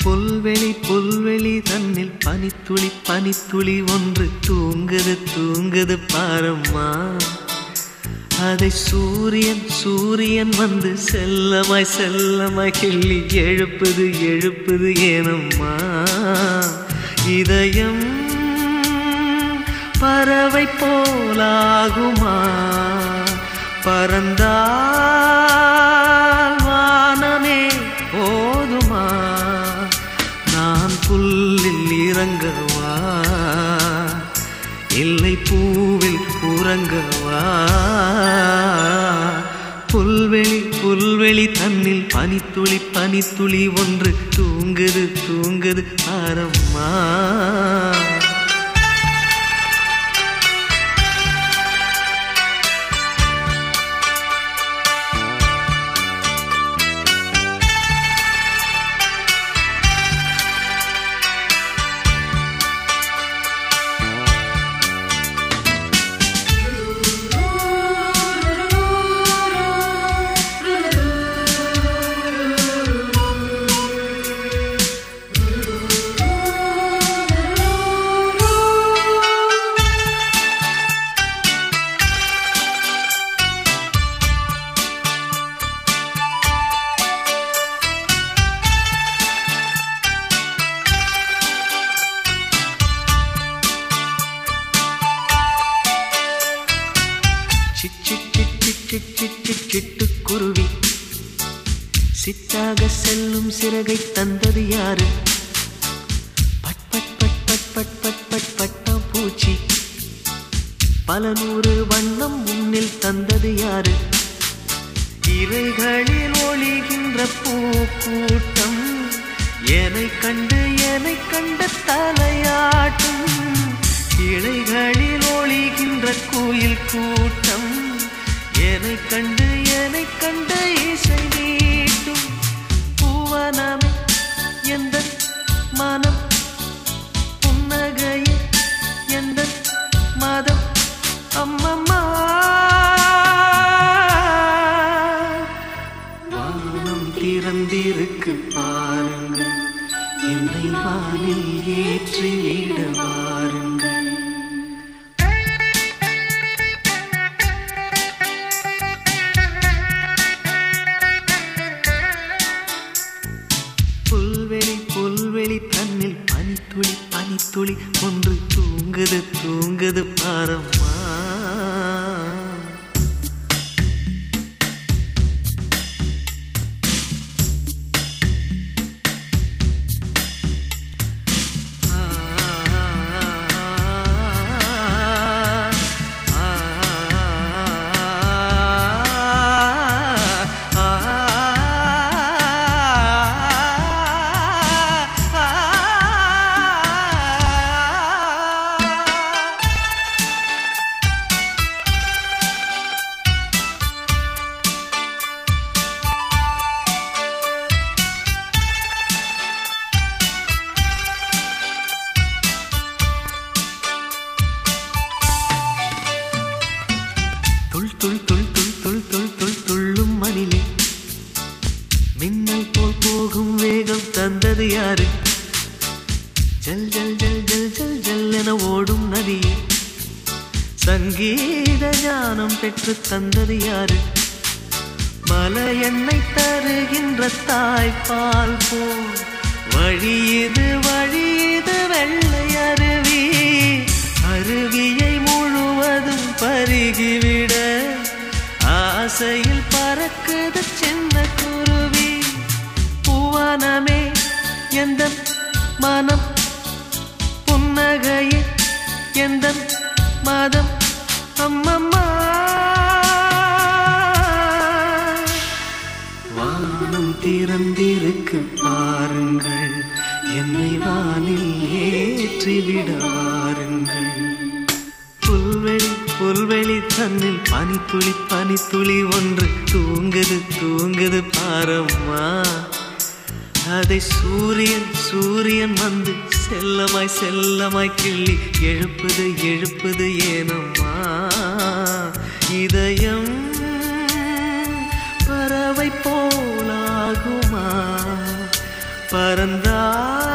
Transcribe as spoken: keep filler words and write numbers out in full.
புல்வெளி புல்வெளி தன்னில் பனித்துளி பனித்துளி ஒன்று தூங்குது தூங்குது பாரம்மா. அதை சூரியன் சூரியன் வந்து செல்லமாய் செல்லமாய் கிள்ளி எழுப்புது எழுப்புது ஏனம்மா. இதயம் பறவை போலாகுமா, பறந்தால் வானமே போதுமா. நான் புல்லில் இறங்கவா இல்லை பூவில் உறங்கவா. புல்வெளி புல்வெளி தன்னில் பனித்துளி பனித்துளி ஒன்று தூங்குது தூங்குது பாரம்மா. சிட்டுக்குருவி சிட்டாக செல்லும் சிறகை தந்தது யாரு? பட் பட் பட் பட் பட் பட் பட் பட்டாம் பூச்சி பல நூறு வண்ணம் முன்னில் தந்தது யாரு? இவைகளில் ஒளிகின்ற பூக்கூட்டம் என்னை கண்டு என்னை கண்ட தலையாட்டும். இலைகளில் ஒளிகின்ற கோயில் கூட்டம் என்னை கண்டு என்னை கண்ட இசை நீட்டும். பூவனமே எந்த மனம் புன்னகையே எந்த மதம் அம்மம்மா. வானம் திறந்திருக்கு பாருங்கள், என்னை வானில் ஏற்றிவிட வாருங்கள். புல்வெளி புல்வெளி தன்னில் பனித்துளி பனித்துளி ஒன்று தூங்குது தூங்குது பாரம்மா. துள் துள் துள் துள் துள் துள் துள் துள்ளும் மணிலே மின்னல் போல் போகும் வேகம் தந்தது யாரு? ஜல் ஜல் ஜல் ஜல் ஜல் ஜல் என ஓடும் நதியே சங்கீத ஞானம் பெற்று தந்தது யாரு? மலை எண்ணெய் தருகின்ற தாய்ப்பால் போல் வழியது வழியது வெள்ளை அருவி. அருவியை முழுவதும் பருகிவிட ஆசையில் பறக்குது சின்ன குருவி. பூவனமே எந்த மனம் புன்னகையே எந்த மதம் அம்மம்மா. வானம் திறந்திருக்கு பாருங்கள், என்னை வானில் ஏற்றிவிட வாருங்கள். புல்வெளி புல்வெளி தன்னில் பனித்துளி பனித்துளி ஒன்று தூங்குது தூங்குது பாரம்மா. அதை சூரியன் சூரியன் வந்து செல்லமாய் செல்லமாய் கிள்ளி எழுப்புது எழுப்புது ஏனம்மா. இதயம் பறவை போலாகுமா, பற மறந்தாய்